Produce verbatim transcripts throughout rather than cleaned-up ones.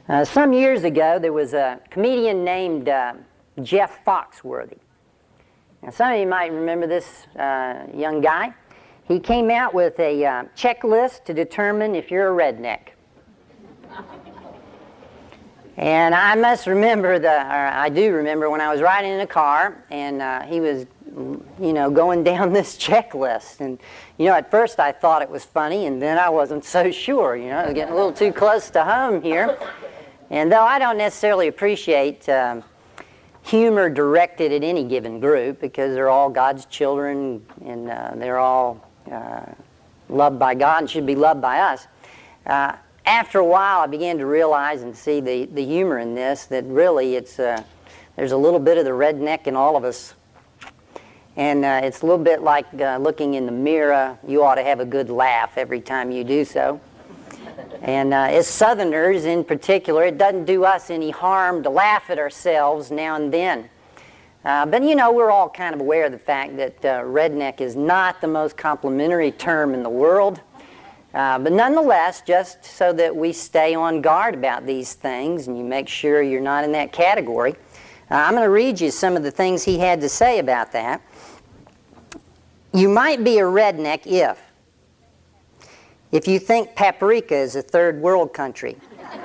Uh, some years ago, there was a comedian named uh, Jeff Foxworthy. Now, some of you might remember this uh, young guy. He came out with a uh, checklist to determine if you're a redneck. And I must remember, the, or I do remember when I was riding in a car, and uh, he was, you know, going down this checklist. And, you know, at first I thought it was funny, and then I wasn't so sure, you know, it was getting a little too close to home here. And though I don't necessarily appreciate um, humor directed at any given group, because they're all God's children, and uh, they're all uh, loved by God and should be loved by us, uh, after a while I began to realize and see the, the humor in this, that really it's uh, there's a little bit of the redneck in all of us. And uh, it's a little bit like uh, looking in the mirror. You ought to have a good laugh every time you do so. And uh, as Southerners in particular, it doesn't do us any harm to laugh at ourselves now and then. Uh, but you know, we're all kind of aware of the fact that uh, redneck is not the most complimentary term in the world. Uh, but nonetheless, just so that we stay on guard about these things and you make sure you're not in that category, uh, I'm going to read you some of the things he had to say about that. You might be a redneck if, if you think paprika is a third world country.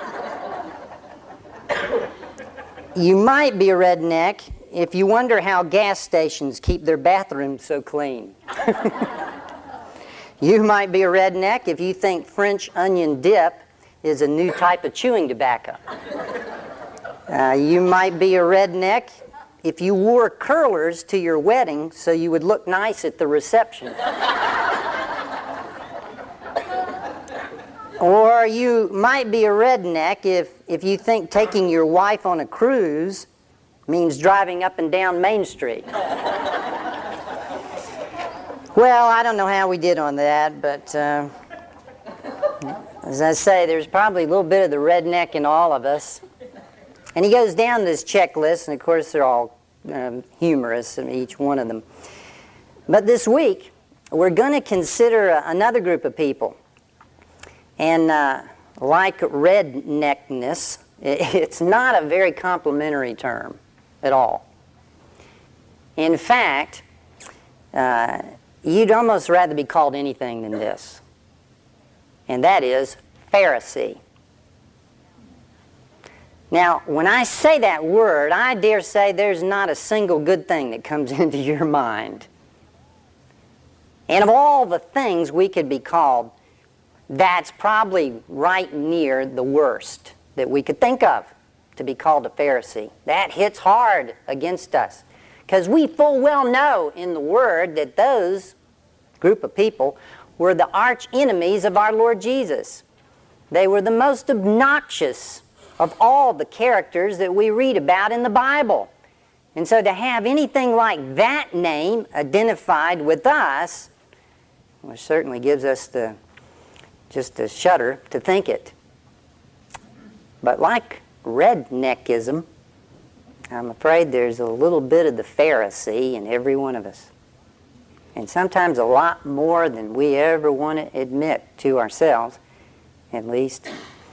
You might be a redneck if you wonder how gas stations keep their bathrooms so clean. You might be a redneck if you think French onion dip is a new type of chewing tobacco. Uh, you might be a redneck if you wore curlers to your wedding so you would look nice at the reception. Or you might be a redneck if, if you think taking your wife on a cruise means driving up and down Main Street. Well, I don't know how we did on that, but uh, as I say, there's probably a little bit of the redneck in all of us. And he goes down this checklist, and of course they're all um, humorous, each one of them. But this week, we're going to consider uh, another group of people. And uh, like redneckness, it's not a very complimentary term at all. In fact, uh, you'd almost rather be called anything than this, and that is Pharisee. Now, when I say that word, I dare say there's not a single good thing that comes into your mind. And of all the things we could be called, that's probably right near the worst that we could think of, to be called a Pharisee. That hits hard against us. Because we full well know in the Word that those group of people were the arch enemies of our Lord Jesus. They were the most obnoxious of all the characters that we read about in the Bible. And so to have anything like that name identified with us, well, certainly gives us the just a shudder to think it. But like redneckism, I'm afraid there's a little bit of the Pharisee in every one of us. And sometimes a lot more than we ever want to admit to ourselves, at least.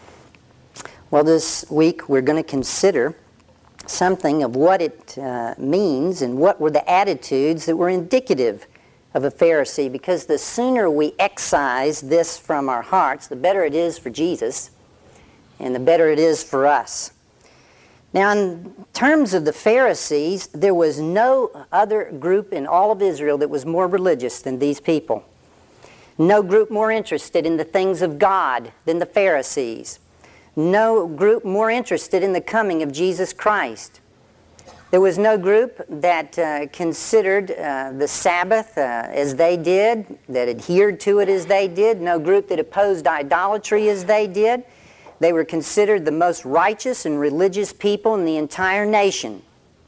Well, this week we're going to consider something of what it uh, means and what were the attitudes that were indicative of a Pharisee, because the sooner we excise this from our hearts, the better it is for Jesus, and the better it is for us. Now, in terms of the Pharisees, there was no other group in all of Israel that was more religious than these people. No group more interested in the things of God than the Pharisees. No group more interested in the coming of Jesus Christ. There was no group that uh, considered uh, the Sabbath uh, as they did, that adhered to it as they did. No group that opposed idolatry as they did. They were considered the most righteous and religious people in the entire nation.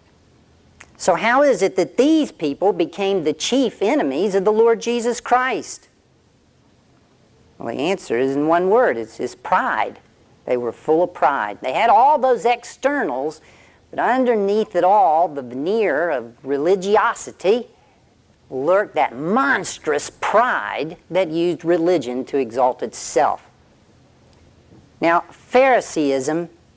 So how is it that these people became the chief enemies of the Lord Jesus Christ? Well, the answer is in one word. It's, it's pride. They were full of pride. They had all those externals, but underneath it all, the veneer of religiosity, lurked that monstrous pride that used religion to exalt itself. Now, Phariseeism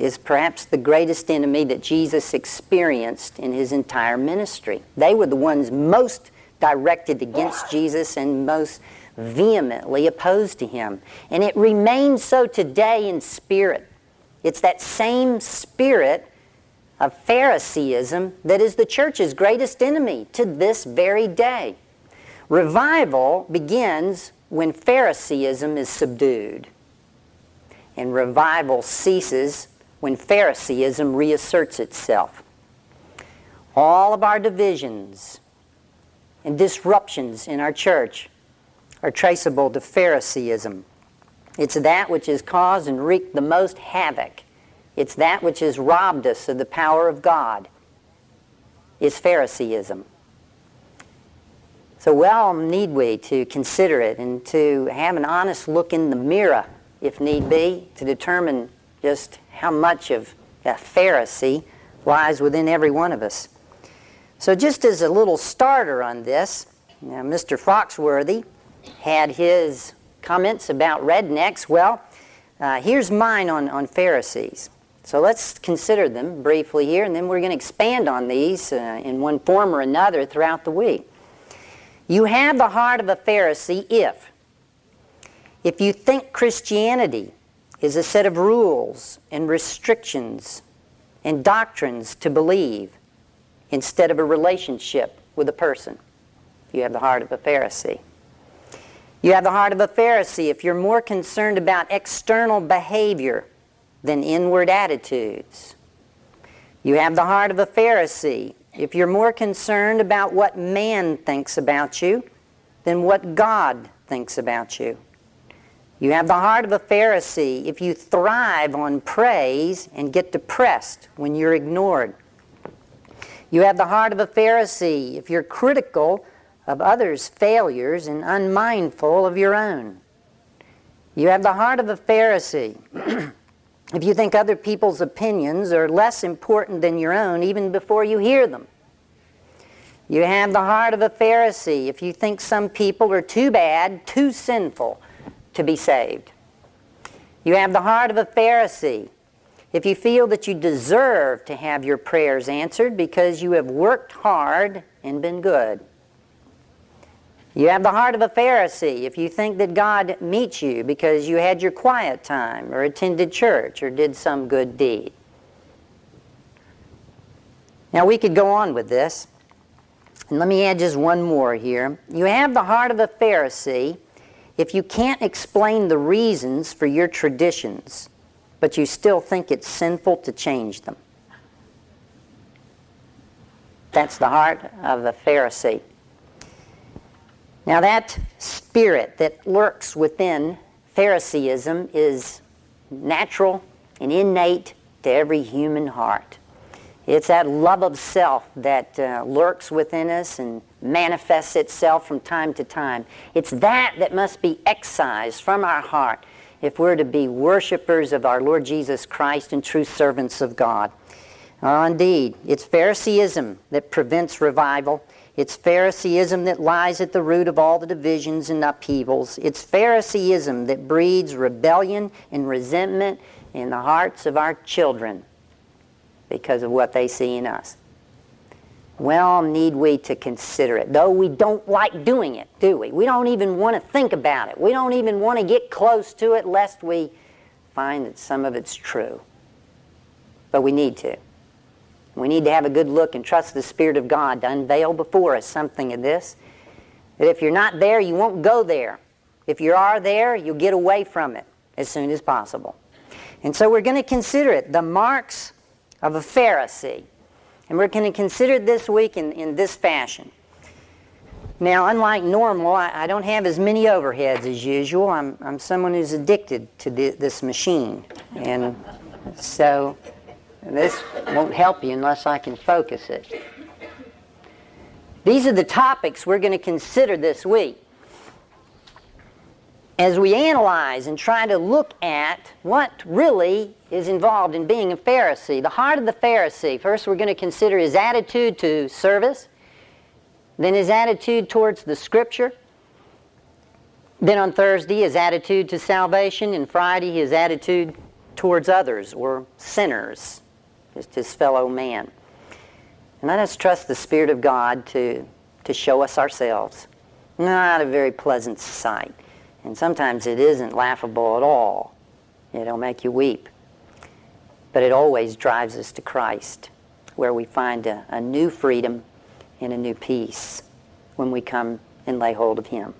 is perhaps the greatest enemy that Jesus experienced in his entire ministry. They were the ones most directed against Jesus and most vehemently opposed to him. And it remains so today in spirit. It's that same spirit of Phariseeism that is the church's greatest enemy to this very day. Revival begins when Phariseeism is subdued. And revival ceases when Phariseeism reasserts itself. All of our divisions and disruptions in our church are traceable to Phariseeism. It's that which has caused and wreaked the most havoc. It's that which has robbed us of the power of God. It's Phariseeism. So well need we to consider it and to have an honest look in the mirror, if need be, to determine just how much of a Pharisee lies within every one of us. So just as a little starter on this, you know, Mister Foxworthy had his comments about rednecks. Well, uh, here's mine on, on Pharisees. So let's consider them briefly here, and then we're going to expand on these uh, in one form or another throughout the week. You have the heart of a Pharisee if, if you think Christianity is a set of rules and restrictions and doctrines to believe instead of a relationship with a person. You have the heart of a Pharisee. You have the heart of a Pharisee if you're more concerned about external behavior than inward attitudes. You have the heart of a Pharisee if you're more concerned about what man thinks about you than what God thinks about you. You have the heart of a Pharisee if you thrive on praise and get depressed when you're ignored. You have the heart of a Pharisee if you're critical of others' failures and unmindful of your own. You have the heart of a Pharisee if you think other people's opinions are less important than your own even before you hear them. You have the heart of a Pharisee if you think some people are too bad, too sinful to be saved. You have the heart of a Pharisee if you feel that you deserve to have your prayers answered because you have worked hard and been good. You have the heart of a Pharisee if you think that God meets you because you had your quiet time or attended church or did some good deed. Now we could go on with this. And let me add just one more here. You have the heart of a Pharisee if you can't explain the reasons for your traditions, but you still think it's sinful to change them. That's the heart of a Pharisee. Now that spirit that lurks within Phariseeism is natural and innate to every human heart. It's that love of self that uh, lurks within us and manifests itself from time to time. It's that that must be excised from our heart if we're to be worshipers of our Lord Jesus Christ and true servants of God. Oh, indeed, it's Phariseeism that prevents revival. It's Phariseeism that lies at the root of all the divisions and upheavals. It's Phariseeism that breeds rebellion and resentment in the hearts of our children because of what they see in us. Well, need we to consider it, though we don't like doing it, do we? We don't even want to think about it. We don't even want to get close to it lest we find that some of it's true. But we need to. We need to have a good look and trust the Spirit of God to unveil before us something of this. That if you're not there, you won't go there. If you are there, you'll get away from it as soon as possible. And so we're going to consider it, the marks of a Pharisee. And we're going to consider it this week in, in this fashion. Now, unlike normal, I, I don't have as many overheads as usual. I'm, I'm someone who's addicted to the, this machine. And so this won't help you unless I can focus it. These are the topics we're going to consider this week as we analyze and try to look at what really is involved in being a Pharisee. The heart of the Pharisee. First, we're going to consider his attitude to service, then his attitude towards the Scripture, then on Thursday, his attitude to salvation, and Friday, his attitude towards others or sinners, just his fellow man. And let us trust the Spirit of God to, to show us ourselves. Not a very pleasant sight. And sometimes it isn't laughable at all. It'll make you weep. But it always drives us to Christ, where we find a, a new freedom and a new peace when we come and lay hold of Him.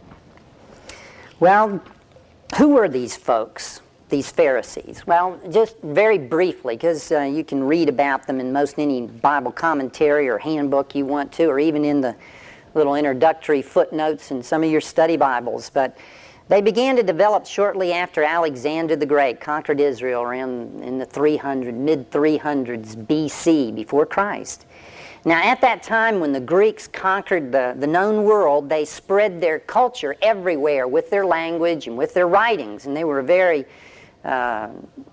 Well, who were these folks, these Pharisees? Well, just very briefly, because uh, you can read about them in most any Bible commentary or handbook you want to, or even in the little introductory footnotes in some of your study Bibles. But they began to develop shortly after Alexander the Great conquered Israel around in the three hundred, mid three hundreds B C, before Christ. Now, at that time when the Greeks conquered the, the known world, they spread their culture everywhere with their language and with their writings. And they were a very uh,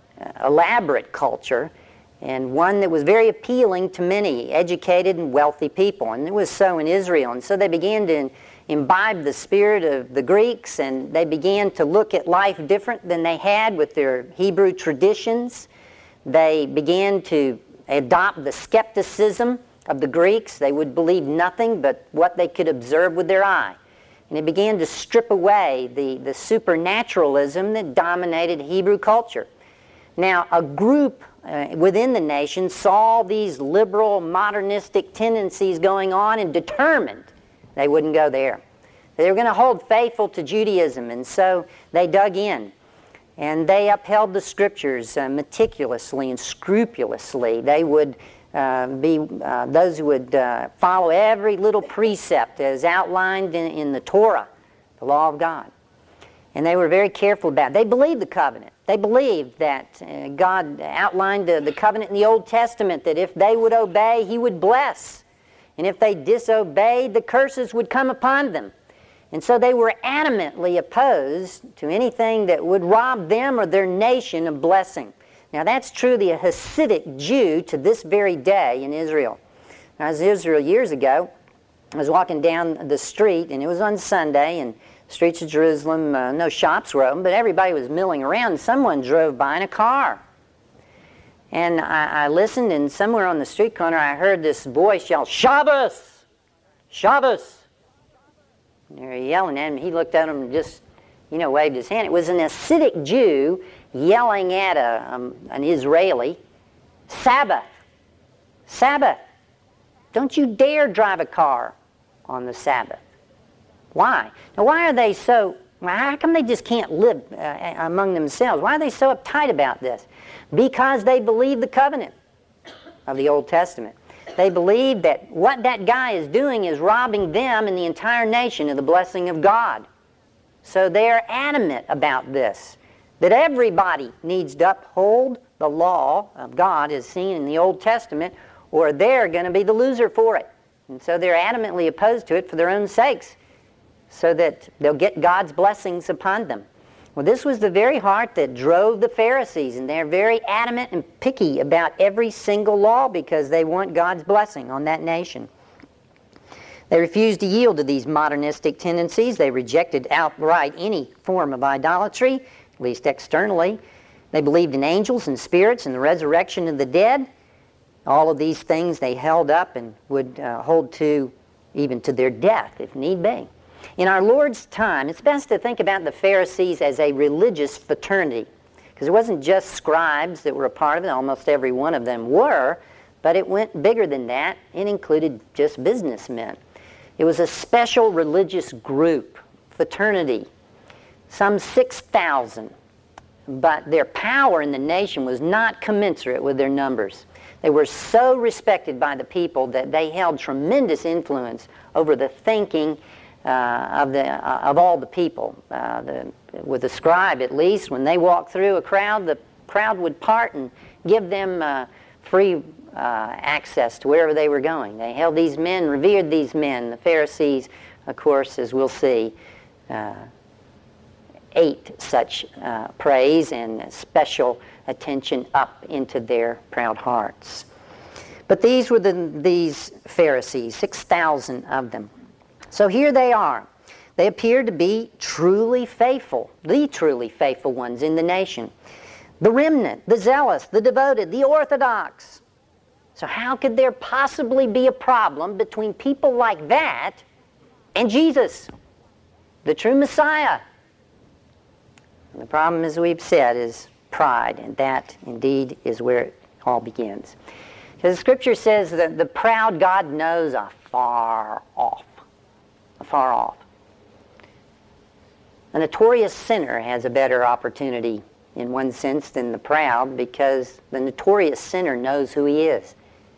elaborate culture, and one that was very appealing to many educated and wealthy people. And it was so in Israel. And so they began to imbibe the spirit of the Greeks, and they began to look at life different than they had with their Hebrew traditions. They began to adopt the skepticism of the Greeks. They would believe nothing but what they could observe with their eye. And it began to strip away the, the supernaturalism that dominated Hebrew culture. Now, a group uh, within the nation saw these liberal, modernistic tendencies going on and determined they wouldn't go there. They were going to hold faithful to Judaism, and so they dug in. And they upheld the Scriptures uh, meticulously and scrupulously. They would Uh, be uh, those who would uh, follow every little precept as outlined in, in the Torah, the law of God. And they were very careful about it. They believed the covenant. They believed that uh, God outlined uh, the covenant in the Old Testament, that if they would obey, He would bless. And if they disobeyed, the curses would come upon them. And so they were adamantly opposed to anything that would rob them or their nation of blessing. Now, that's true of the Hasidic Jew to this very day in Israel. Now, I was in Israel years ago. I was walking down the street, and it was on Sunday, and the streets of Jerusalem, uh, no shops were open, but everybody was milling around, and someone drove by in a car. And I, I listened, and somewhere on the street corner, I heard this voice yell, "Shabbos! Shabbos!" And they were yelling at him. He looked at him and just, you know, waved his hand. It was an Hasidic Jew yelling at a, um, an Israeli, "Sabbath, Sabbath. Don't you dare drive a car on the Sabbath." Why? Now, why are they so, how come they just can't live uh, among themselves? Why are they so uptight about this? Because they believe the covenant of the Old Testament. They believe that what that guy is doing is robbing them and the entire nation of the blessing of God. So they're adamant about this, that everybody needs to uphold the law of God as seen in the Old Testament, or they're going to be the loser for it. And so they're adamantly opposed to it for their own sakes, so that they'll get God's blessings upon them. Well, this was the very heart that drove the Pharisees, and they're very adamant and picky about every single law because they want God's blessing on that nation. They refused to yield to these modernistic tendencies. They rejected outright any form of idolatry, at least externally. They believed in angels and spirits and the resurrection of the dead. All of these things they held up and would uh, hold to even to their death if need be. In our Lord's time, it's best to think about the Pharisees as a religious fraternity, because it wasn't just scribes that were a part of it. Almost every one of them were, but it went bigger than that. It included just businessmen. It was a special religious group, fraternity, some six thousand, but their power in the nation was not commensurate with their numbers. They were so respected by the people that they held tremendous influence over the thinking uh, of, the, uh, of all the people. Uh, the, with the scribe, at least, when they walked through a crowd, the crowd would part and give them uh, free Uh, access to wherever they were going. They held these men, revered these men. The Pharisees, of course, as we'll see, uh, ate such uh, praise and special attention up into their proud hearts. But these were the, these Pharisees, six thousand of them. So here they are. They appear to be truly faithful, the truly faithful ones in the nation. the remnant, the zealous, the devoted, the orthodox. So how could there possibly be a problem between people like that and Jesus, the true Messiah? And the problem, as we've said, is pride, and that indeed is where it all begins. Because the Scripture says that the proud God knows afar off, afar off. A notorious sinner has a better opportunity in one sense than the proud, because the notorious sinner knows who he is.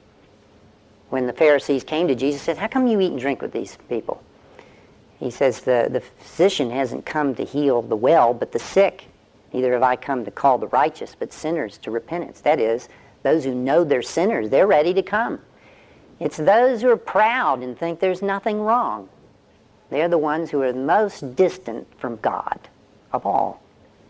When the Pharisees came to Jesus and said, "How come you eat and drink with these people?" He says, the, the physician hasn't come to heal the well, but the sick. Neither have I come to call the righteous, but sinners to repentance. That is, those who know they're sinners, they're ready to come. It's those who are proud and think there's nothing wrong. They're the ones who are most distant from God of all.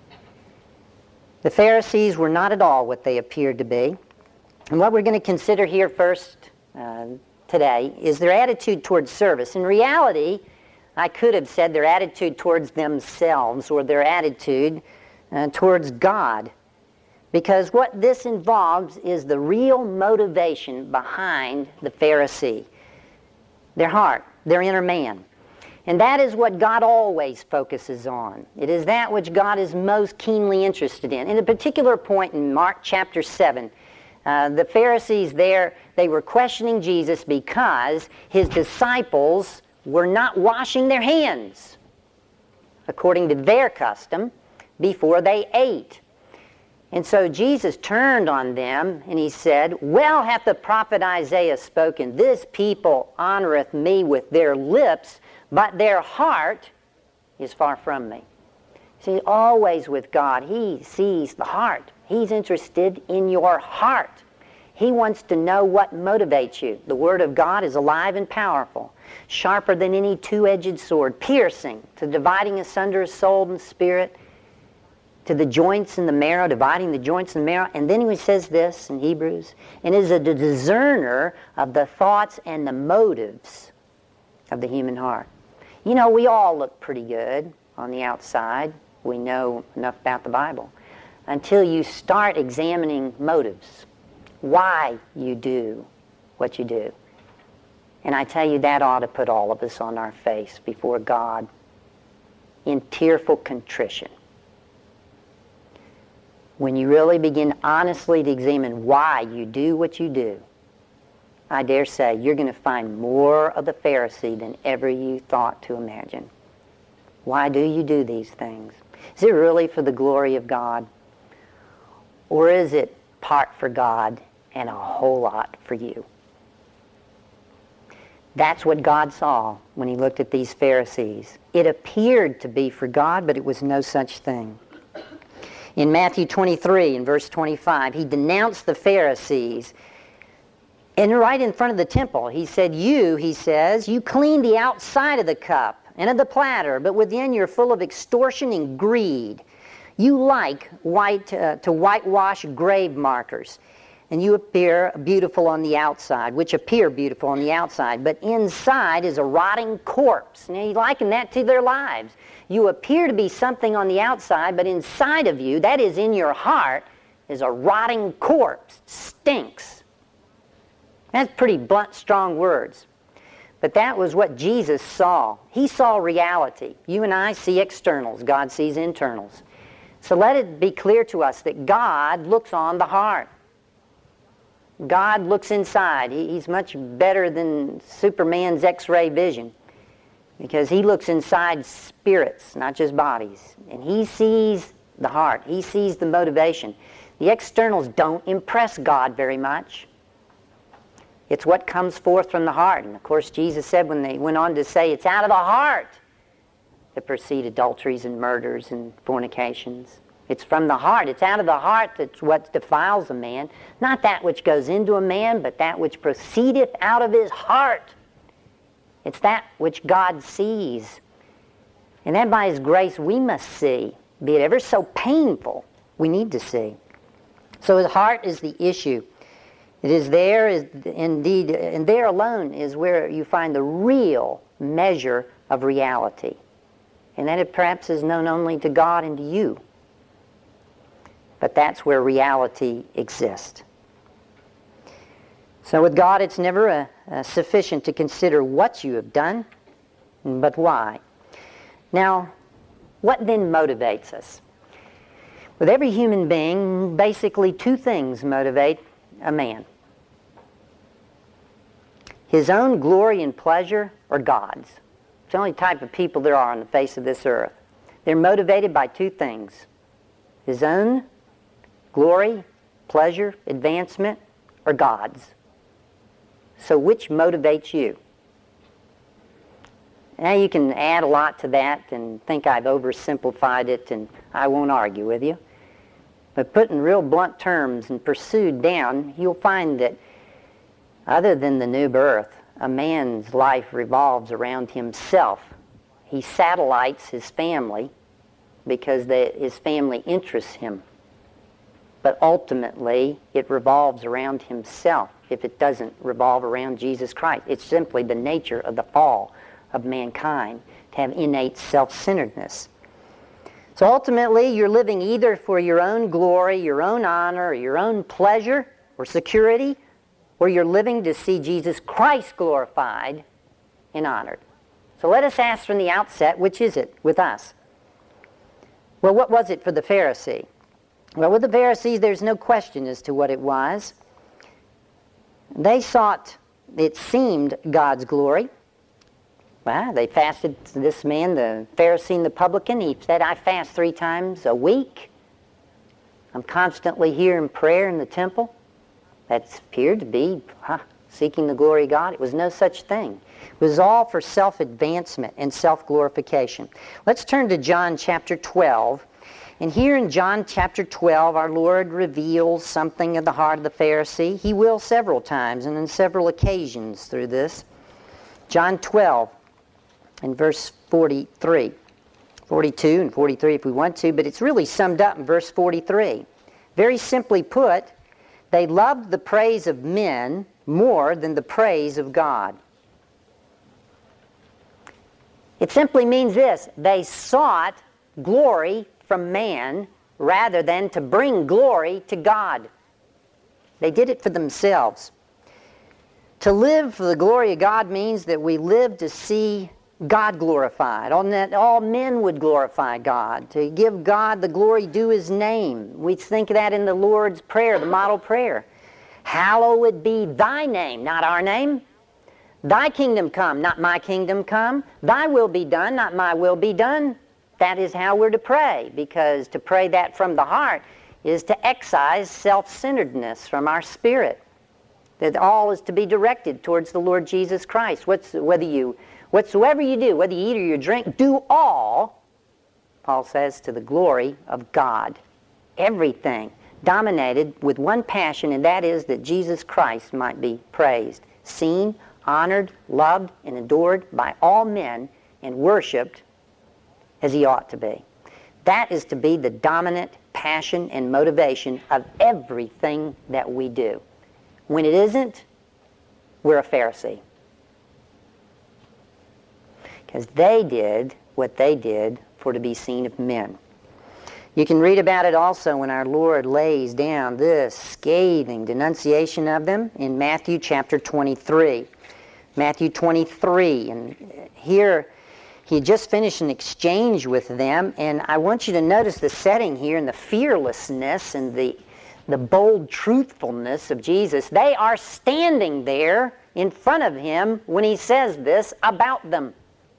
The Pharisees were not at all what they appeared to be. And what we're going to consider here first uh, today is their attitude towards service. In reality, I could have said their attitude towards themselves, or their attitude uh, towards God. Because what this involves is the real motivation behind the Pharisee. Their heart, their inner man. And that is what God always focuses on. It is that which God is most keenly interested in. In a particular point in Mark chapter seven, uh, the Pharisees there, they were questioning Jesus because his disciples were not washing their hands, according to their custom, before they ate. And so Jesus turned on them and he said, "Well hath the prophet Isaiah spoken, this people honoreth me with their lips, but their heart is far from me." See, always with God, he sees the heart. He's interested in your heart. He wants to know what motivates you. The Word of God is alive and powerful, sharper than any two-edged sword, piercing to dividing asunder soul and spirit, to the joints and the marrow, dividing the joints and marrow. And then he says this in Hebrews, and is a discerner of the thoughts and the motives of the human heart. You know, we all look pretty good on the outside. We know enough about the Bible. Until you start examining motives, why you do what you do. And I tell you, that ought to put all of us on our face before God in tearful contrition. When you really begin honestly to examine why you do what you do, I dare say you're going to find more of the Pharisee than ever you thought to imagine. Why do you do these things? Is it really for the glory of God? Or is it part for God and a whole lot for you? That's what God saw when he looked at these Pharisees. It appeared to be for God, but it was no such thing. In Matthew twenty-three, in verse twenty-five, he denounced the Pharisees. And right in front of the temple, he said, "You," he says, "you clean the outside of the cup and of the platter, but within you're full of extortion and greed. You like white uh, to whitewash grave markers, and you appear beautiful on the outside," which appear beautiful on the outside, but inside is a rotting corpse. Now, you liken that to their lives. You appear to be something on the outside, but inside of you, that is in your heart, is a rotting corpse. Stinks. That's pretty blunt, strong words. But that was what Jesus saw. He saw reality. You and I see externals. God sees internals. So let it be clear to us that God looks on the heart. God looks inside. He, he's much better than Superman's X-ray vision, because he looks inside spirits, not just bodies. And he sees the heart. He sees the motivation. The externals don't impress God very much. It's what comes forth from the heart. And of course, Jesus said, when they went on to say, it's out of the heart that proceed adulteries and murders and fornications. It's from the heart. It's out of the heart that's what defiles a man. Not that which goes into a man, but that which proceedeth out of his heart. It's that which God sees. And that by his grace we must see, be it ever so painful, we need to see. So his heart is the issue. It is there, is indeed, and there alone is where you find the real measure of reality. And that it perhaps is known only to God and to you. but that's where reality exists. So with God, it's never uh, uh, sufficient to consider what you have done, but why. Now, what then motivates us? With every human being, basically two things motivate a man. His own glory and pleasure, or God's. It's the only type of people there are on the face of this earth. They're motivated by two things. His own glory, pleasure, advancement, or God's. So which motivates you? Now you can add a lot to that and think I've oversimplified it, and I won't argue with you. But put in real blunt terms and pursued down, you'll find that other than the new birth, a man's life revolves around himself. He satellites his family because the, his family interests him. But ultimately, it revolves around himself if it doesn't revolve around Jesus Christ. It's simply the nature of the fall of mankind to have innate self-centeredness. So ultimately, you're living either for your own glory, your own honor, or your own pleasure or security, or you're living to see Jesus Christ glorified and honored. So let us ask from the outset, which is it with us? Well, what was it for the Pharisee? Well, with the Pharisees, there's no question as to what it was. They sought, it seemed, God's glory. Well, they fasted, this man, the Pharisee and the publican, he said, I fast three times a week. I'm constantly here in prayer in the temple. That appeared to be huh, seeking the glory of God. It was no such thing. It was all for self-advancement and self-glorification. Let's turn to John chapter twelve. And here in John chapter twelve, our Lord reveals something of the heart of the Pharisee. He will several times and on several occasions through this. John twelve and verse forty-three. forty-two and forty-three if we want to, but it's really summed up in verse forty-three. Very simply put, they loved the praise of men more than the praise of God. It simply means this: they sought glory from man rather than to bring glory to God. They did it for themselves. To live for the glory of God means that we live to see God glorified, on that all men would glorify God, to give God the glory due His name. We think of that in the Lord's Prayer, the model prayer. Hallowed be Thy name, not our name. Thy kingdom come, not my kingdom come. Thy will be done, not my will be done. That is how we're to pray, because to pray that from the heart is to excise self-centeredness from our spirit. That all is to be directed towards the Lord Jesus Christ. What's, whether you, whatsoever you do, whether you eat or you drink, do all, Paul says, to the glory of God. Everything dominated with one passion, and that is that Jesus Christ might be praised, seen, honored, loved, and adored by all men, and worshipped as He ought to be. That is to be the dominant passion and motivation of everything that we do. When it isn't, we're a Pharisee. Because they did what they did for to be seen of men. You can read about it also when our Lord lays down this scathing denunciation of them in Matthew chapter twenty-three. Matthew twenty-three, and here He had just finished an exchange with them, and I want you to notice the setting here and the fearlessness and the, the bold truthfulness of Jesus. They are standing there in front of Him when He says this about them.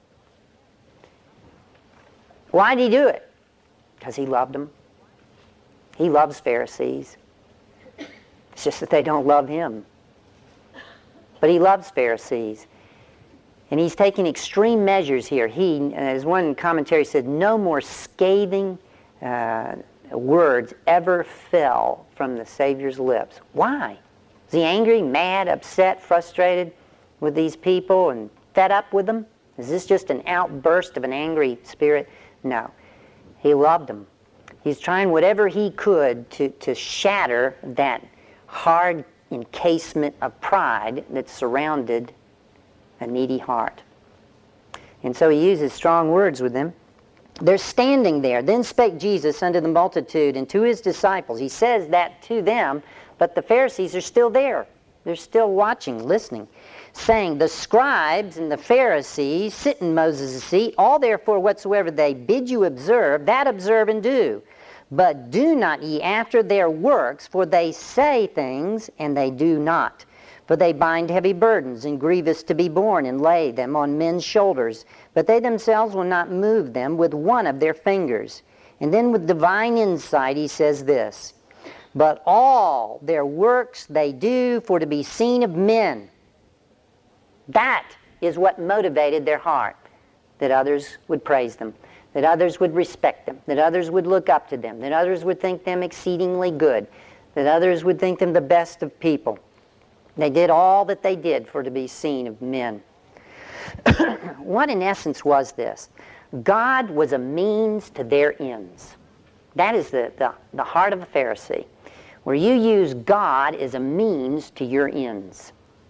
Why did He do it? Because He loved them. He loves Pharisees. It's just that they don't love Him. But He loves Pharisees. And He's taking extreme measures here. He, as one commentary said, no more scathing uh, words ever fell from the Savior's lips. Why? Is He angry, mad, upset, frustrated with these people and fed up with them? Is this just an outburst of an angry spirit? No. He loved them. He's trying whatever He could to, to shatter that hard encasement of pride that surrounded a needy heart. And so He uses strong words with them. They're standing there. Then spake Jesus unto the multitude and to his disciples. He says that to them, but the Pharisees are still there. They're still watching, listening, saying, the scribes and the Pharisees sit in Moses' seat. All therefore whatsoever they bid you observe, that observe and do. But do not ye after their works, for they say things, and they do not. For they bind heavy burdens, and grievous to be borne, and lay them on men's shoulders. But they themselves will not move them with one of their fingers. And then with divine insight he says this, but all their works they do for to be seen of men. That is what motivated their heart, that others would praise them, that others would respect them, that others would look up to them, that others would think them exceedingly good, that others would think them the best of people. They did all that they did for to be seen of men. What in essence was this? God was a means to their ends. That is the, the, the heart of a Pharisee, where you use God as a means to your ends.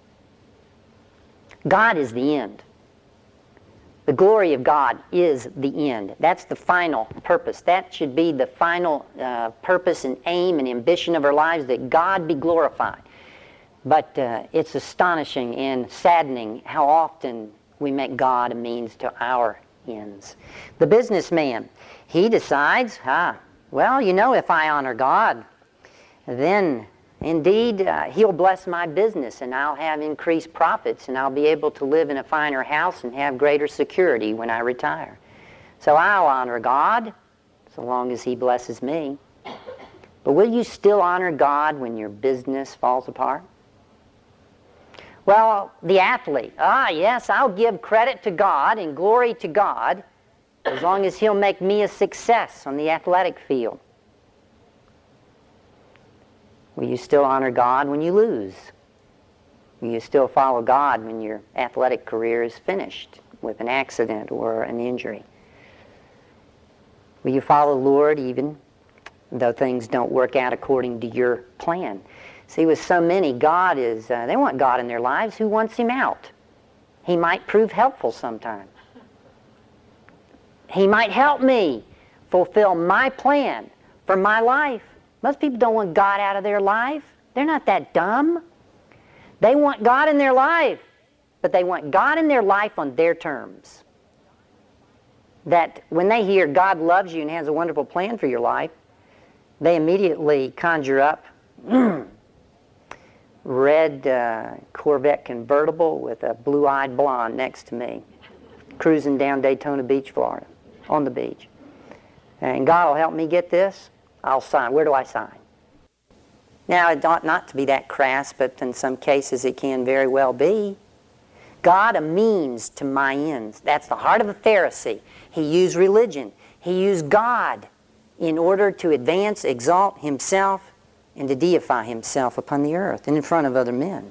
God is the end. The glory of God is the end. That's the final purpose. That should be the final uh, purpose and aim and ambition of our lives, that God be glorified. But uh, it's astonishing and saddening how often we make God a means to our ends. The businessman, he decides, ah, well, you know, if I honor God, then indeed uh, he'll bless my business and I'll have increased profits and I'll be able to live in a finer house and have greater security when I retire. So I'll honor God so long as he blesses me. But will you still honor God when your business falls apart? Well, the athlete, ah, yes, I'll give credit to God and glory to God as long as he'll make me a success on the athletic field. Will you still honor God when you lose? Will you still follow God when your athletic career is finished with an accident or an injury? Will you follow the Lord even though things don't work out according to your plan? See, with so many, God is, uh, they want God in their lives. Who wants him out? He might prove helpful sometime. He might help me fulfill my plan for my life. Most people don't want God out of their life. They're not that dumb. They want God in their life, but they want God in their life on their terms. That when they hear God loves you and has a wonderful plan for your life, they immediately conjure up red uh, Corvette convertible with a blue-eyed blonde next to me, cruising down Daytona Beach, Florida, on the beach. And God will help me get this. I'll sign. Where do I sign? Now, it ought not to be that crass, but in some cases it can very well be. God a means to my ends. That's the heart of a Pharisee. He used religion. He used God in order to advance, exalt himself, and to deify himself upon the earth and in front of other men.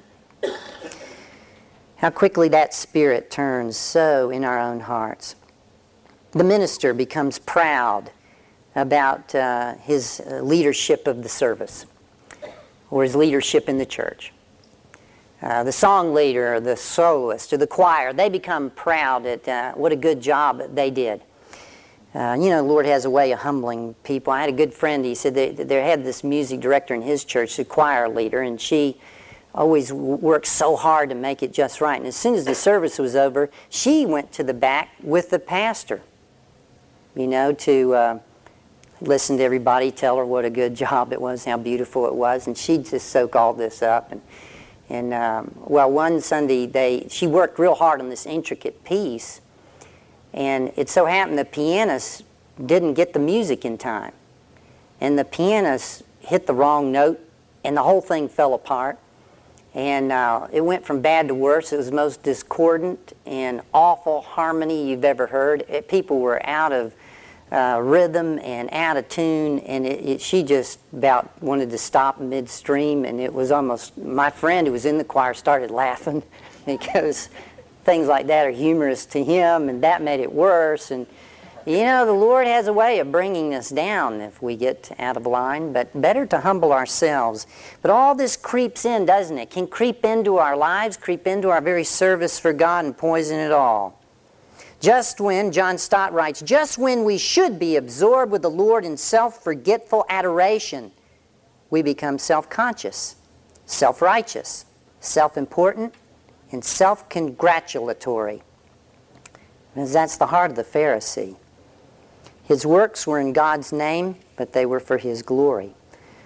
How quickly that spirit turns so in our own hearts. The minister becomes proud about uh, his uh, leadership of the service or his leadership in the church. Uh, the song leader or the soloist or the choir, they become proud at uh, what a good job they did. Uh, you know, the Lord has a way of humbling people. I had a good friend, he said they, they had this music director in his church, the choir leader, and she always worked so hard to make it just right. And as soon as the service was over, she went to the back with the pastor, you know, to uh, listen to everybody tell her what a good job it was, how beautiful it was, and she'd just soak all this up. And, and um, well, one Sunday, they she worked real hard on this intricate piece, and it so happened the pianist didn't get the music in time. And the pianist hit the wrong note, and the whole thing fell apart. And uh, it went from bad to worse. It was the most discordant and awful harmony you've ever heard. It, people were out of uh, rhythm and out of tune, and it, it, she just about wanted to stop midstream, and it was almost, my friend who was in the choir started laughing because things like that are humorous to him, and that made it worse. And you know, the Lord has a way of bringing us down if we get out of line, but better to humble ourselves. But all this creeps in, doesn't it? Can creep into our lives, creep into our very service for God and poison it all. Just when, John Stott writes, just when we should be absorbed with the Lord in self-forgetful adoration, we become self-conscious, self-righteous, self-important, and self-congratulatory. Because that's the heart of the Pharisee. His works were in God's name, but they were for His glory.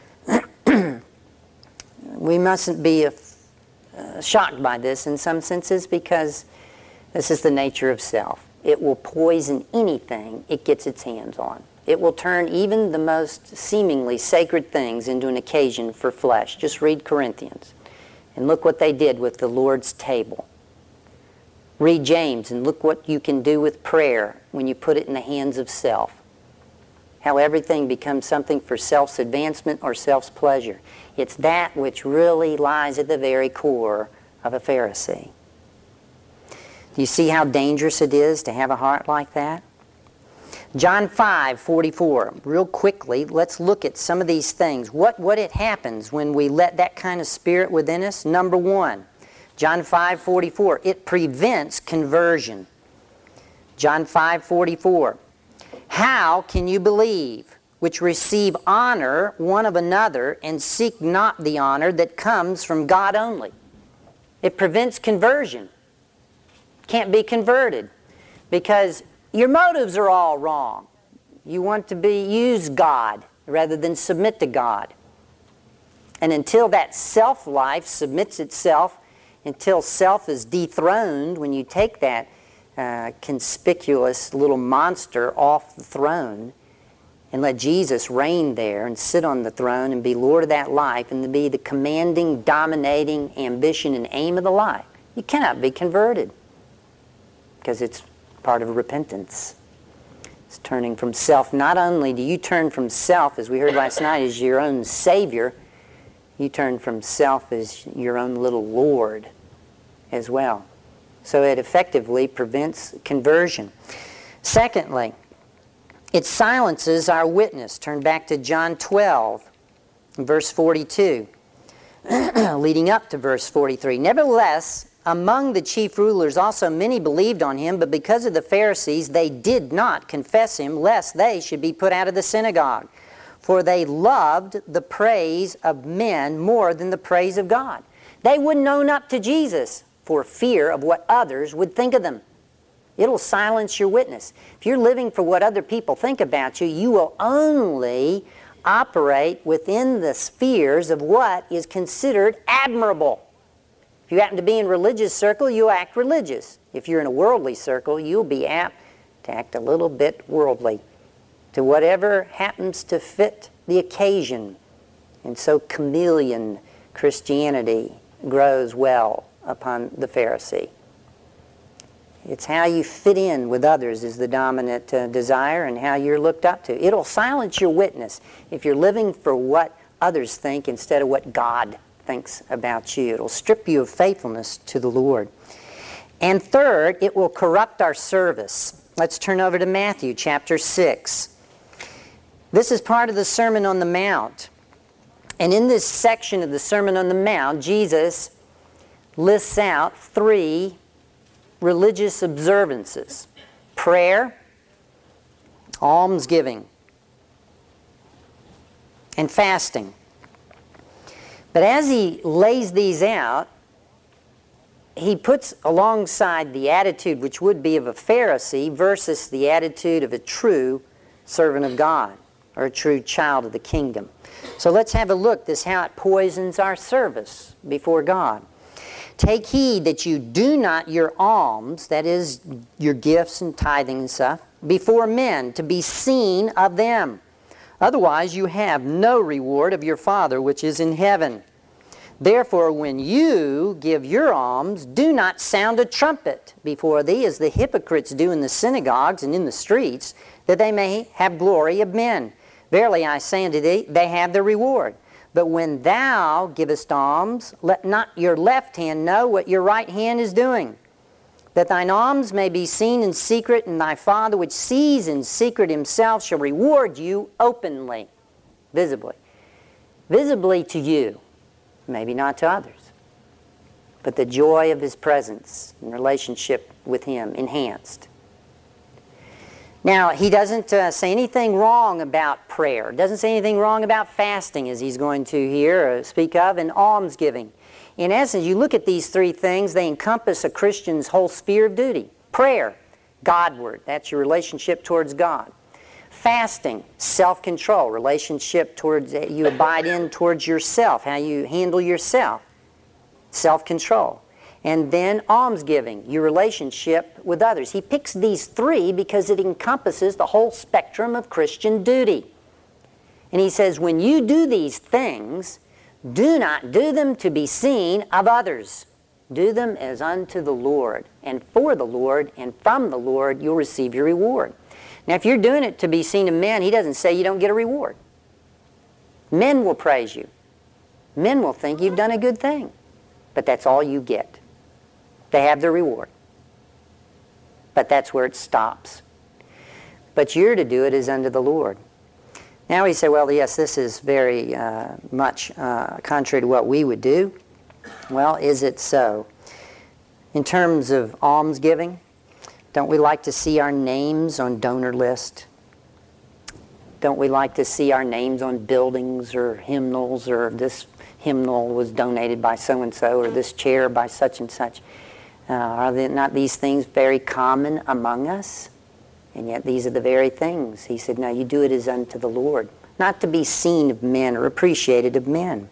We mustn't be uh, shocked by this in some senses, because this is the nature of self. It will poison anything it gets its hands on. It will turn even the most seemingly sacred things into an occasion for flesh. Just read Corinthians and look what they did with the Lord's table. Read James and look what you can do with prayer when you put it in the hands of self. How everything becomes something for self's advancement or self's pleasure. It's that which really lies at the very core of a Pharisee. Do you see how dangerous it is to have a heart like that? John five forty-four. Real quickly, let's look at some of these things. What, what it happens when we let that kind of spirit within us? Number one, John five forty-four. It prevents conversion. John five forty-four. How can you believe, which receive honor one of another, and seek not the honor that comes from God only? It prevents conversion. Can't be converted because your motives are all wrong. You want to be use God rather than submit to God. And until that self-life submits itself, until self is dethroned, when you take that uh, conspicuous little monster off the throne and let Jesus reign there and sit on the throne and be Lord of that life and to be the commanding, dominating ambition and aim of the life, you cannot be converted. Because it's part of repentance. It's turning from self. Not only do you turn from self, as we heard last night, as your own Savior, you turn from self as your own little Lord as well. So it effectively prevents conversion. Secondly, it silences our witness. Turn back to John twelve, verse forty-two, leading up to verse forty-three. Nevertheless, among the chief rulers also many believed on him, but because of the Pharisees they did not confess him, lest they should be put out of the synagogue. For they loved the praise of men more than the praise of God. They wouldn't own up to Jesus for fear of what others would think of them. It'll silence your witness. If you're living for what other people think about you, you will only operate within the spheres of what is considered admirable. If you happen to be in a religious circle, you'll act religious. If you're in a worldly circle, you'll be apt to act a little bit worldly, to whatever happens to fit the occasion. And so chameleon Christianity grows well upon the Pharisee. It's how you fit in with others is the dominant uh, desire, and how you're looked up to. It'll silence your witness if you're living for what others think instead of what God thinks about you. It'll strip you of faithfulness to the Lord. And third, it will corrupt our service. Let's turn over to Matthew chapter six. This is part of the Sermon on the Mount. And in this section of the Sermon on the Mount, Jesus lists out three religious observances: prayer, almsgiving, and fasting. But as he lays these out, he puts alongside the attitude which would be of a Pharisee versus the attitude of a true servant of God, or a true child of the kingdom. So let's have a look. This is how it poisons our service before God. Take heed that you do not your alms, that is, your gifts and tithing and stuff, before men, to be seen of them. Otherwise you have no reward of your Father which is in heaven. Therefore when you give your alms, do not sound a trumpet before thee, as the hypocrites do in the synagogues and in the streets, that they may have glory of men. Verily I say unto thee, they have their reward. But when thou givest alms, let not your left hand know what your right hand is doing, that thine alms may be seen in secret, and thy Father which sees in secret himself shall reward you openly, visibly. Visibly to you, maybe not to others, but the joy of his presence and relationship with him enhanced. Now, he doesn't uh, say anything wrong about prayer. Doesn't say anything wrong about fasting, as he's going to here uh, speak of, and almsgiving. In essence, you look at these three things, they encompass a Christian's whole sphere of duty. Prayer, Godward, that's your relationship towards God. Fasting, self-control, relationship towards, uh, you abide in towards yourself, how you handle yourself, self-control. And then almsgiving, your relationship with others. He picks these three because it encompasses the whole spectrum of Christian duty. And he says, when you do these things, do not do them to be seen of others. Do them as unto the Lord, and for the Lord, and from the Lord you'll receive your reward. Now, if you're doing it to be seen of men, he doesn't say you don't get a reward. Men will praise you. Men will think you've done a good thing. But that's all you get. They have their reward. But that's where it stops. But you're to do it as unto the Lord. Now we say, well, yes, this is very uh, much uh, contrary to what we would do. Well, is it so? In terms of almsgiving, don't we like to see our names on donor list? Don't we like to see our names on buildings or hymnals, or this hymnal was donated by so-and-so, or this chair by such and such? Uh, are they not these things very common among us? And yet these are the very things. He said, no, you do it as unto the Lord, not to be seen of men or appreciated of men.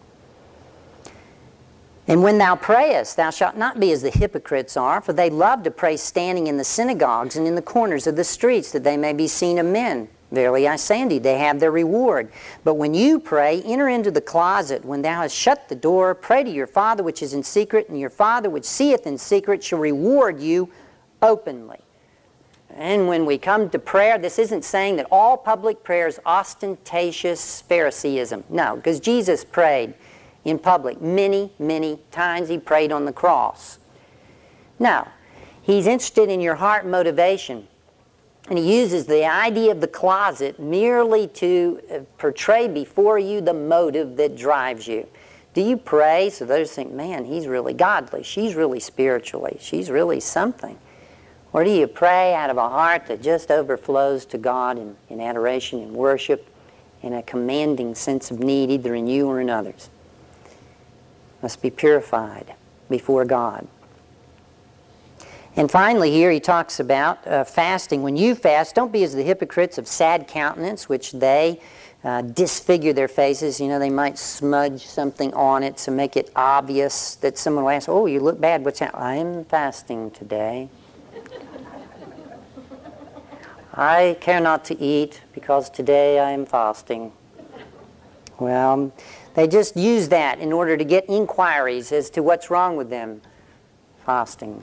And when thou prayest, thou shalt not be as the hypocrites are, for they love to pray standing in the synagogues and in the corners of the streets, that they may be seen of men. Verily I say unto you, they have their reward. But when you pray, enter into the closet. When thou hast shut the door, pray to your Father which is in secret, and your Father which seeth in secret shall reward you openly. And when we come to prayer, this isn't saying that all public prayer is ostentatious Phariseeism. No, because Jesus prayed in public many, many times. He prayed on the cross. No, he's interested in your heart motivation. And he uses the idea of the closet merely to portray before you the motive that drives you. Do you pray so others think, man, he's really godly, she's really spiritually, she's really something? Or do you pray out of a heart that just overflows to God in, in adoration and worship, in a commanding sense of need either in you or in others? Must be purified before God. And finally here he talks about uh, fasting. When you fast, don't be as the hypocrites of sad countenance, which they uh, disfigure their faces. You know, they might smudge something on it to make it obvious that someone will ask, oh, you look bad. What's that? I am fasting today. I care not to eat because today I am fasting. Well, they just use that in order to get inquiries as to what's wrong with them fasting.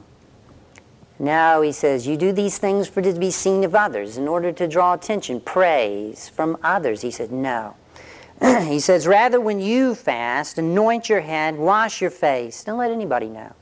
No, he says, you do these things for to be seen of others in order to draw attention, praise from others. He said, no. He says, rather when you fast, anoint your head, wash your face. Don't let anybody know.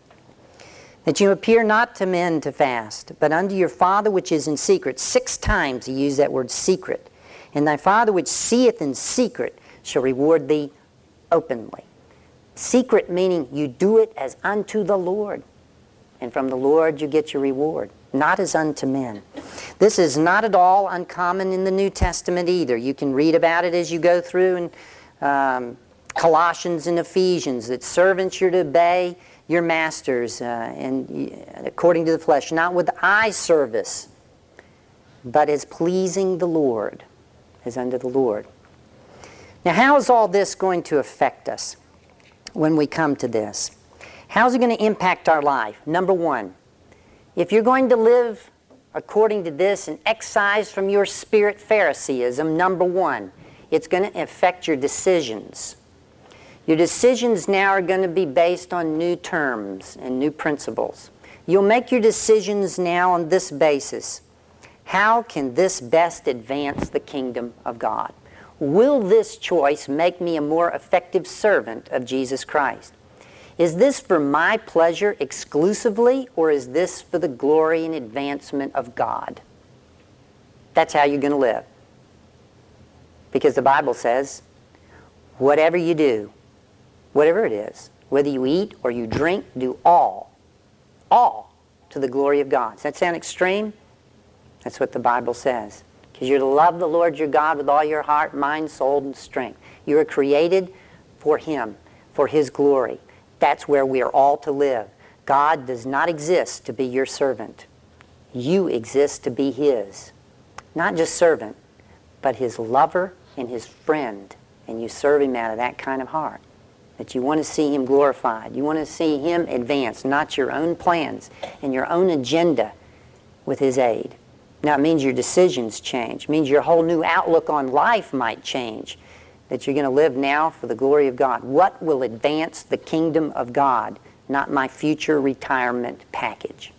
That you appear not to men to fast, but unto your Father which is in secret. Six times he used that word secret. And thy Father which seeth in secret shall reward thee openly. Secret meaning you do it as unto the Lord. And from the Lord you get your reward, not as unto men. This is not at all uncommon in the New Testament either. You can read about it as you go through in um, Colossians and Ephesians, that servants you're to obey your masters uh, and according to the flesh, not with eye service, but as pleasing the Lord, as unto the Lord. Now, how is all this going to affect us when we come to this? How's it going to impact our life? Number one, if you're going to live according to this and excise from your spirit Phariseeism, number one, it's going to affect your decisions. Your decisions now are going to be based on new terms and new principles. You'll make your decisions now on this basis. How can this best advance the kingdom of God? Will this choice make me a more effective servant of Jesus Christ? Is this for my pleasure exclusively, or is this for the glory and advancement of God? That's how you're going to live. Because the Bible says, whatever you do, whatever it is, whether you eat or you drink, do all, all to the glory of God. Does that sound extreme? That's what the Bible says. Because you're to love the Lord your God with all your heart, mind, soul, and strength. You are created for Him, for His glory. That's where we are all to live. God does not exist to be your servant. You exist to be His. Not just servant, but His lover and His friend. And you serve Him out of that kind of heart. That you want to see Him glorified. You want to see Him advance, not your own plans and your own agenda with His aid. Now it means your decisions change. It means your whole new outlook on life might change. That you're going to live now for the glory of God. What will advance the kingdom of God, not my future retirement package?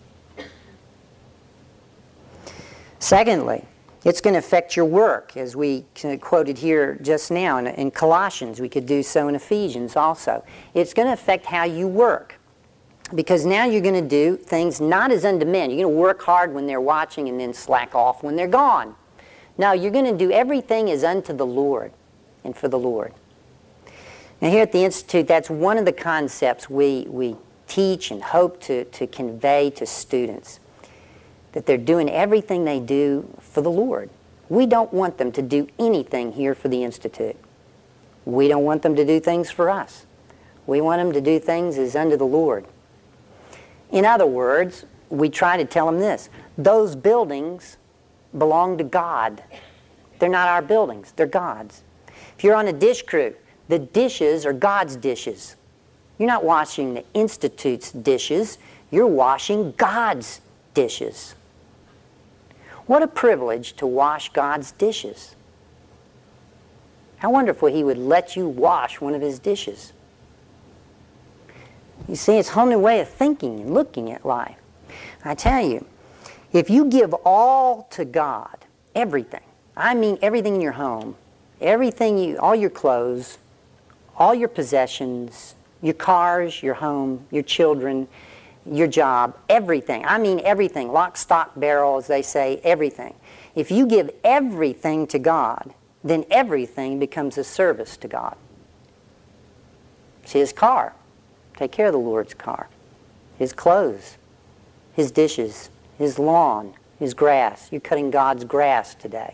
Secondly, it's going to affect your work, as we quoted here just now in, in Colossians. We could do so in Ephesians also. It's going to affect how you work. Because now you're going to do things not as unto men. You're going to work hard when they're watching and then slack off when they're gone. No, you're going to do everything as unto the Lord and for the Lord. Now here at the Institute, that's one of the concepts we, we teach and hope to, to convey to students. That they're doing everything they do for the Lord. We don't want them to do anything here for the Institute. We don't want them to do things for us. We want them to do things as unto the Lord. In other words, we try to tell them this. Those buildings belong to God. They're not our buildings. They're God's. If you're on a dish crew, the dishes are God's dishes. You're not washing the Institute's dishes. You're washing God's dishes. What a privilege to wash God's dishes. How wonderful He would let you wash one of His dishes. You see, it's a whole new way of thinking and looking at life. I tell you, if you give all to God, everything, I mean everything in your home, everything you, all your clothes, all your possessions, your cars, your home, your children, your job, everything. I mean everything. Lock, stock, barrel, as they say, everything. If you give everything to God, then everything becomes a service to God. It's His car. Take care of the Lord's car. His clothes, His dishes, His lawn, His grass. You're cutting God's grass today.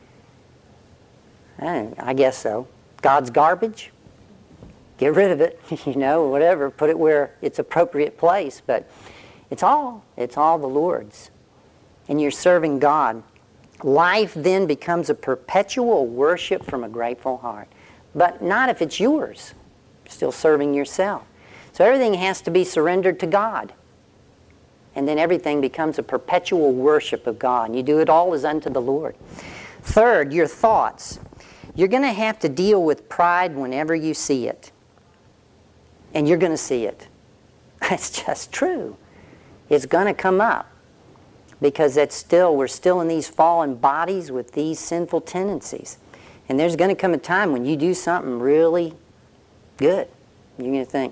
I guess so. God's garbage? Get rid of it, you know, whatever. Put it where it's appropriate place. But it's all, it's all the Lord's. And you're serving God. Life then becomes a perpetual worship from a grateful heart. But not if it's yours. You're still serving yourself. So everything has to be surrendered to God. And then everything becomes a perpetual worship of God. And you do it all as unto the Lord. Third, your thoughts. You're going to have to deal with pride whenever you see it. And you're going to see it. That's just true. It's going to come up. Because that's still, we're still in these fallen bodies with these sinful tendencies. And there's going to come a time when you do something really good. You're going to think,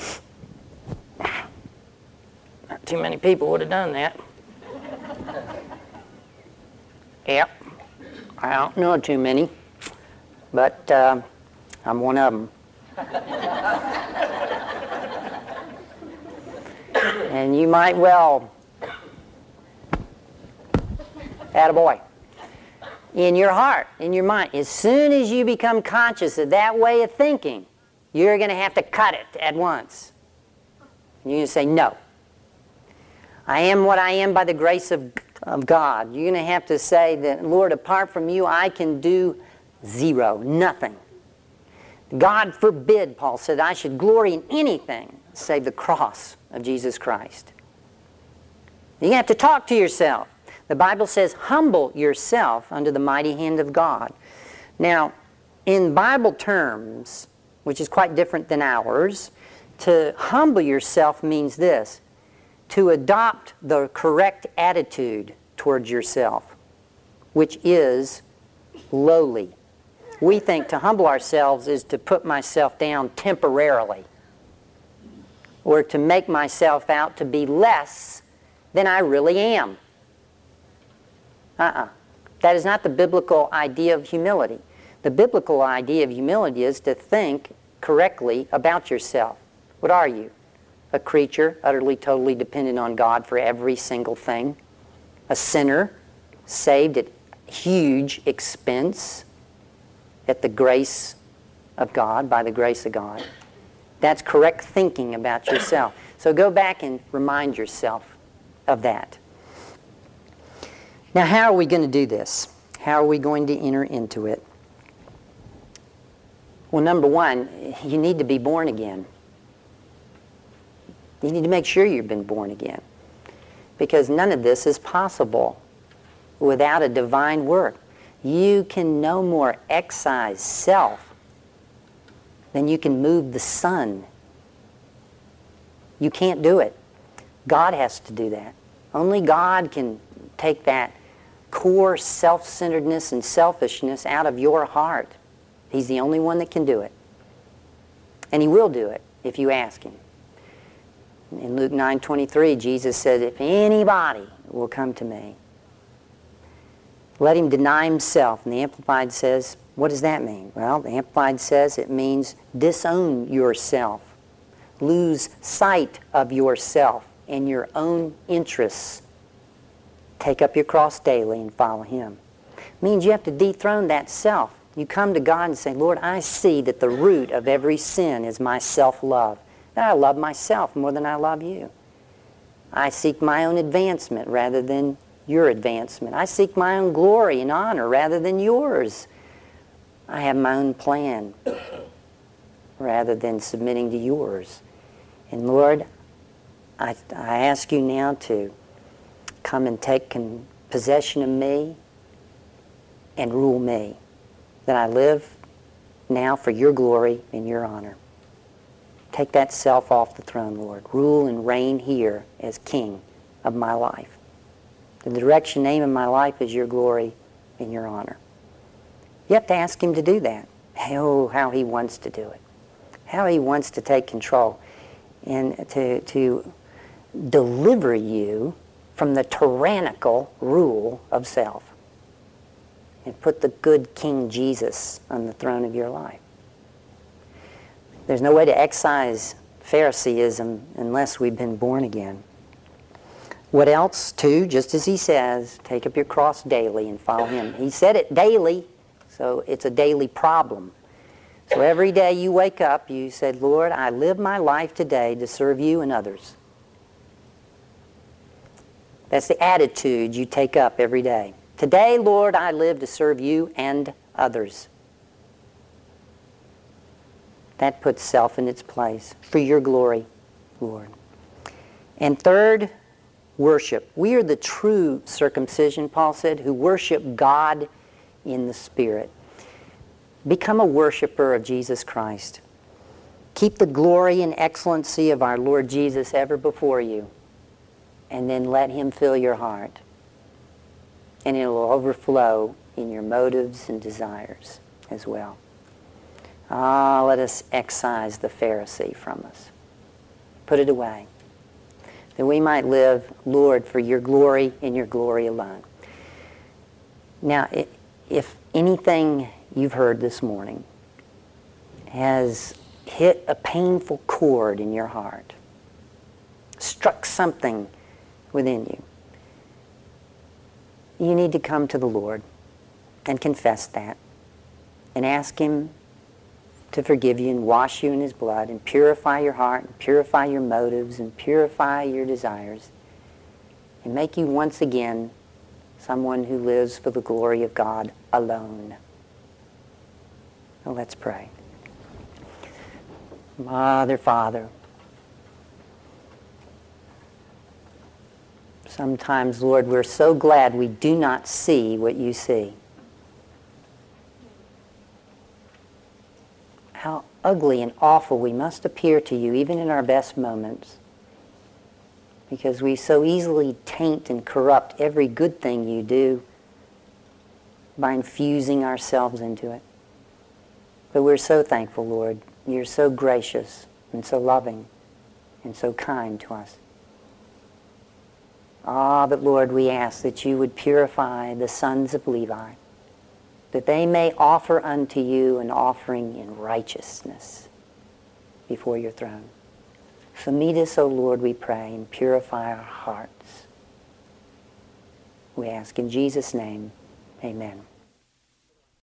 not too many people would have done that. Yep. I don't know too many. But uh, I'm one of them. And you might well, attaboy, in your heart, in your mind, as soon as you become conscious of that way of thinking, you're going to have to cut it at once. You're going to say, no. I am what I am by the grace of, of God. You're going to have to say that, Lord, apart from you, I can do zero, nothing. God forbid, Paul said, I should glory in anything save the cross of Jesus Christ. You're going to have to talk to yourself. The Bible says, humble yourself under the mighty hand of God. Now, in Bible terms, which is quite different than ours, to humble yourself means this, to adopt the correct attitude towards yourself, which is lowly. We think to humble ourselves is to put myself down temporarily, or to make myself out to be less than I really am. Uh-uh. That is not the biblical idea of humility. The biblical idea of humility is to think correctly about yourself. What are you? A creature, utterly, totally dependent on God for every single thing. A sinner, saved at huge expense at the grace of God, by the grace of God. That's correct thinking about yourself. So go back and remind yourself of that. Now, how are we going to do this? How are we going to enter into it? Well, number one, you need to be born again. You need to make sure you've been born again. Because none of this is possible without a divine work. You can no more excise self than you can move the sun. You can't do it. God has to do that. Only God can take that core self-centeredness and selfishness out of your heart. He's the only one that can do it. And He will do it if you ask Him. In Luke nine twenty-three, Jesus said, if anybody will come to me, let him deny himself. And the Amplified says, what does that mean? Well, the Amplified says it means disown yourself. Lose sight of yourself and your own interests. Take up your cross daily and follow Him. It means you have to dethrone that self. You come to God and say, Lord, I see that the root of every sin is my self-love. That I love myself more than I love you. I seek my own advancement rather than your advancement. I seek my own glory and honor rather than yours. I have my own plan rather than submitting to yours. And Lord, I, I ask you now to come and take con- possession of me and rule me, that I live now for your glory and your honor. Take that self off the throne, Lord. Rule and reign here as King of my life. The direction, name of my life is your glory and your honor. You have to ask Him to do that. Oh, how He wants to do it. How He wants to take control and to, to deliver you from the tyrannical rule of self and put the good King Jesus on the throne of your life. There's no way to excise Phariseeism unless we've been born again. What else? Too, just as He says, take up your cross daily and follow Him. He said it daily, so it's a daily problem. So every day you wake up, you said, Lord, I live my life today to serve you and others. That's the attitude you take up every day. Today, Lord, I live to serve you and others. That puts self in its place for your glory, Lord. And third, worship. We are the true circumcision, Paul said, who worship God in the Spirit. Become a worshiper of Jesus Christ. Keep the glory and excellency of our Lord Jesus ever before you, and then let Him fill your heart. And it will overflow in your motives and desires as well. Ah, let us excise the Pharisee from us. Put it away, that we might live, Lord, for your glory and your glory alone. Now, if anything you've heard this morning has hit a painful chord in your heart, struck something within you, you need to come to the Lord and confess that and ask Him to forgive you and wash you in His blood and purify your heart and purify your motives and purify your desires and make you once again someone who lives for the glory of God alone. Well, let's pray. Mother, Father, sometimes, Lord, we're so glad we do not see what you see. How ugly and awful we must appear to you, even in our best moments, because we so easily taint and corrupt every good thing you do by infusing ourselves into it. But we're so thankful, Lord. You're so gracious and so loving and so kind to us. Ah, but Lord, we ask that you would purify the sons of Levi, that they may offer unto you an offering in righteousness before your throne. So meet us, O Lord, we pray, and purify our hearts. We ask in Jesus' name, amen.